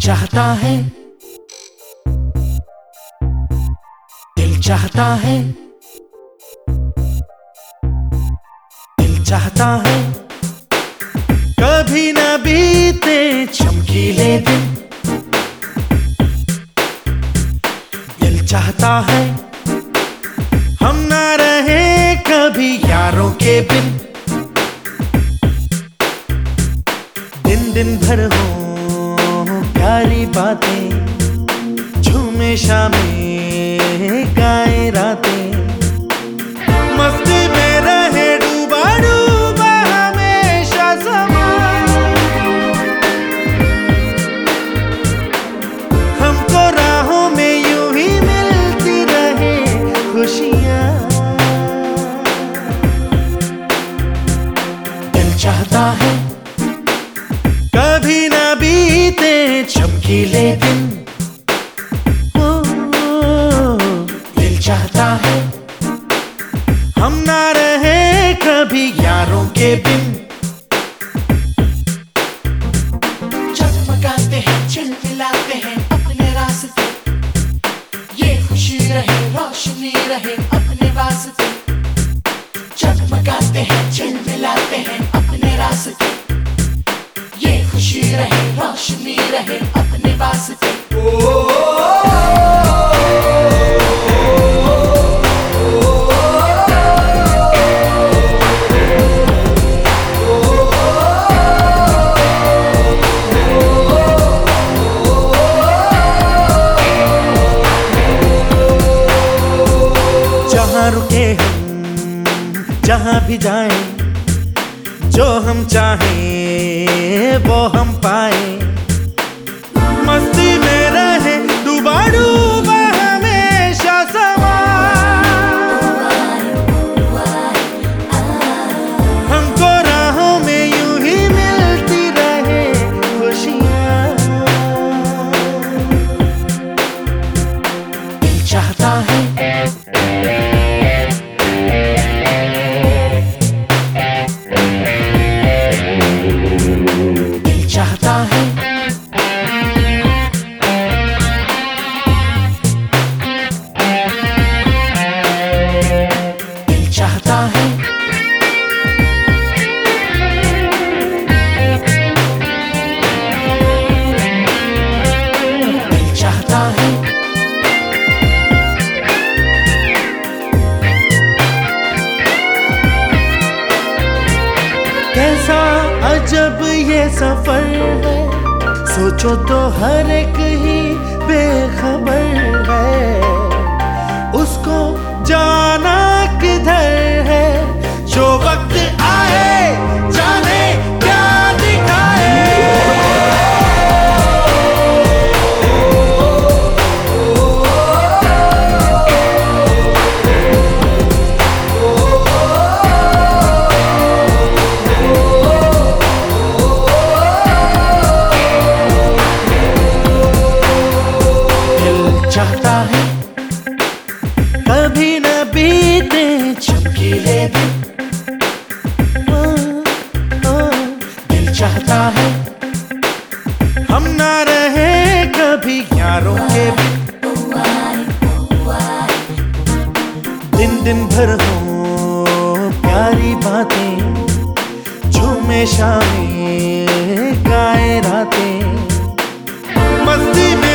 चाहता है, दिल चाहता है, दिल चाहता है कभी न बीते चमकीले दिन। दिल चाहता है हम ना रहे कभी यारों के बिन। दिन दिन भर हो प्यारी बातें, झूमे शामें गाए रातें, मस्ती में रहे डूबा डूबा हमेशा समा। हमको राहों में यूं ही मिलती रहे खुशियाँ। दिल चाहता है कभी ना बीते चमकीले दिन। दिल चाहता है हम ना रहे कभी यारों के बिन। जगमगाते हैं, चिलमिलाते हैं अपने रास्ते, ये खुशी रहे रोशनी रहे अपने वास्ते। जगमगाते हैं, चिलमिलाते हैं अपने रास्ते, ये खुशी रहे रोशनी रहे अपने वास्ते। जहाँ रुके हम, जहाँ भी जाएं, जो हम चाहें वो हम पाए। मस्ती में रहे डूबा डूबा हमेशा समा। हमको राहों में यूं ही मिलती रहे खुशियाँ। दिल चाहता है चाहता है दिल चाहता है दिल चाहता है। कैसा अजब ये सफर है, सोचो तो हर एक ही बेखबर है। उसको जाना किधर है, जो वक्त आए जाने क्या दिखाए। चाहता है कभी न बीते चमकीले दिन। दिल चाहता है हम ना रहे कभी यारों के बिन। दिन दिन भर हो प्यारी बातें, झूमे शामें गाए रातें, मस्ती में